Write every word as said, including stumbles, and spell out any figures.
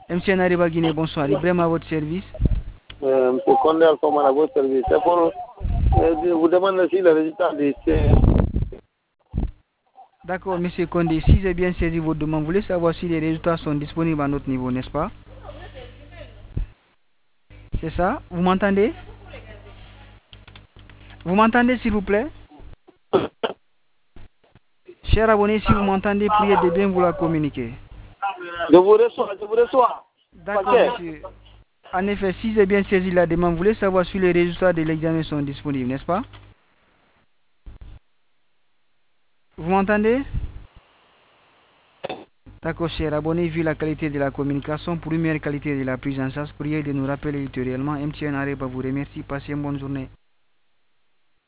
M. Nariba Guinée, bonsoir. Ibrahim à votre service. Euh, M. Condé Alpha à votre service. C'est pour euh, vous demander si le résultat de D'accord, Monsieur Condé, si j'ai bien saisi votre demande, vous voulez savoir si les résultats sont disponibles à notre niveau, n'est-ce pas? C'est ça? Vous m'entendez? Vous m'entendez, s'il vous plaît? Cher abonné, si vous m'entendez, priez de bien vouloir communiquer. Je vous reçois, je vous reçois. D'accord, monsieur. En effet, si j'ai bien saisi la demande, vous voulez savoir si les résultats de l'examen sont disponibles, n'est-ce pas? Vous m'entendez? D'accord, cher abonné, vu la qualité de la communication, pour une meilleure qualité de la prise en charge, priez de nous rappeler ultérieurement. M T N Areba vous remercie. Passez une bonne journée.